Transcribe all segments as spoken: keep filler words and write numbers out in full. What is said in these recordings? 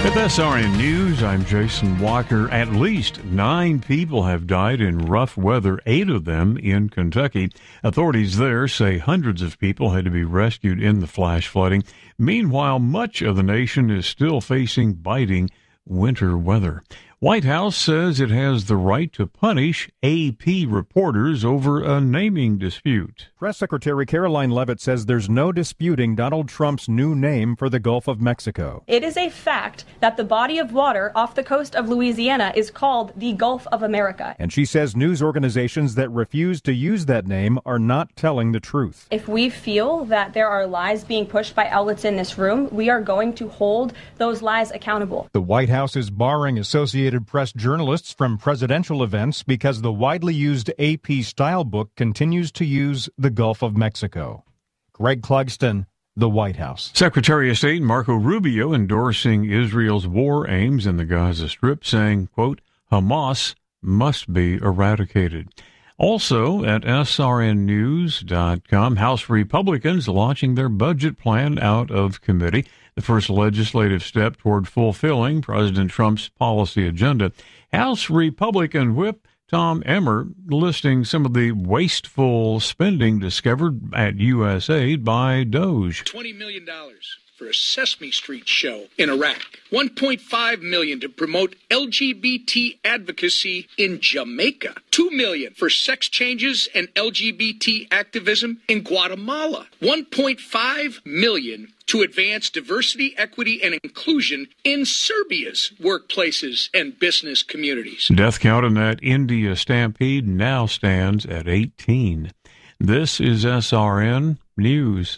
With S R N News, I'm Jason Walker. At least nine people have died in rough weather, eight of them in Kentucky. Authorities there say hundreds of people had to be rescued in the flash flooding. Meanwhile, much of the nation is still facing biting winter weather. White House says it has the right to punish A P reporters over a naming dispute. Press Secretary Caroline Leavitt says there's no disputing Donald Trump's new name for the Gulf of Mexico. It is a fact that the body of water off the coast of Louisiana is called the Gulf of America. And she says news organizations that refuse to use that name are not telling the truth. If we feel that there are lies being pushed by outlets in this room, we are going to hold those lies accountable. The White House is barring Associated Press journalists from presidential events because the widely used A P style book continues to use the Gulf of Mexico. Greg Clugston, the White House. Secretary of State Marco Rubio endorsing Israel's war aims in the Gaza Strip, saying, quote, Hamas must be eradicated. Also at S R N news dot com, House Republicans launching their budget plan out of committee, the first legislative step toward fulfilling President Trump's policy agenda. House Republican Whip Tom Emmer listing some of the wasteful spending discovered at U S A I D by DOGE. twenty million dollars for a Sesame Street show in Iraq. one point five million dollars to promote L G B T advocacy in Jamaica. two million dollars for sex changes and L G B T activism in Guatemala. one point five million dollars to advance diversity, equity, and inclusion in Serbia's workplaces and business communities. Death count in that India stampede now stands at eighteen. This is S R N News.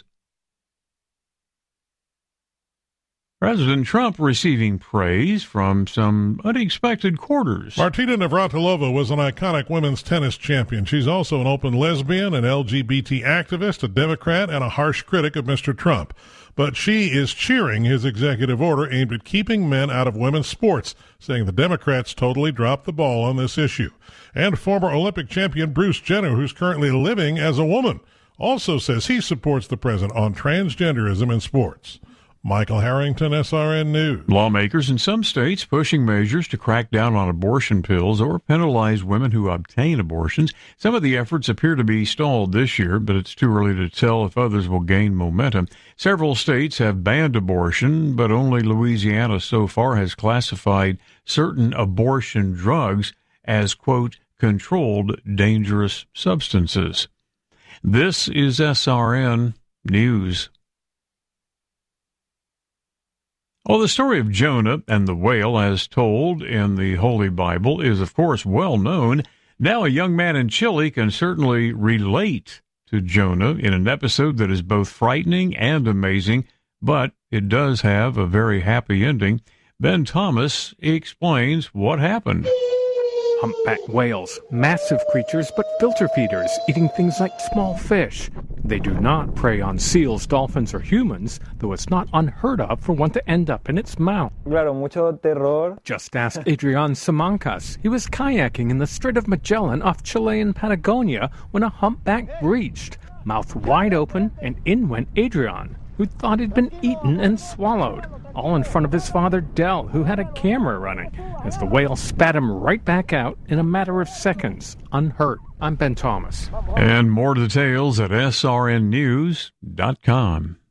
President Trump receiving praise from some unexpected quarters. Martina Navratilova was an iconic women's tennis champion. She's also an open lesbian, an L G B T activist, a Democrat, and a harsh critic of Mister Trump. But she is cheering his executive order aimed at keeping men out of women's sports, saying the Democrats totally dropped the ball on this issue. And former Olympic champion Bruce Jenner, who's currently living as a woman, also says he supports the president on transgenderism in sports. Michael Harrington, S R N News. Lawmakers in some states pushing measures to crack down on abortion pills or penalize women who obtain abortions. Some of the efforts appear to be stalled this year, but it's too early to tell if others will gain momentum. Several states have banned abortion, but only Louisiana so far has classified certain abortion drugs as, quote, controlled dangerous substances. This is S R N News. Well, the story of Jonah and the whale, as told in the Holy Bible, is, of course, well known. Now a young man in Chile can certainly relate to Jonah in an episode that is both frightening and amazing, but it does have a very happy ending. Ben Thomas explains what happened. Humpback whales, massive creatures, but filter feeders, eating things like small fish. They do not prey on seals, dolphins, or humans, though it's not unheard of for one to end up in its mouth. Claro, mucho terror. Just ask Adrian Simancas. He was kayaking in the Strait of Magellan off Chilean Patagonia when a humpback breached. Mouth wide open, and in went Adrian, who thought he'd been eaten and swallowed, all in front of his father Del, who had a camera running, as the whale spat him right back out in a matter of seconds, unhurt. I'm Ben Thomas. And more details at S R N news dot com.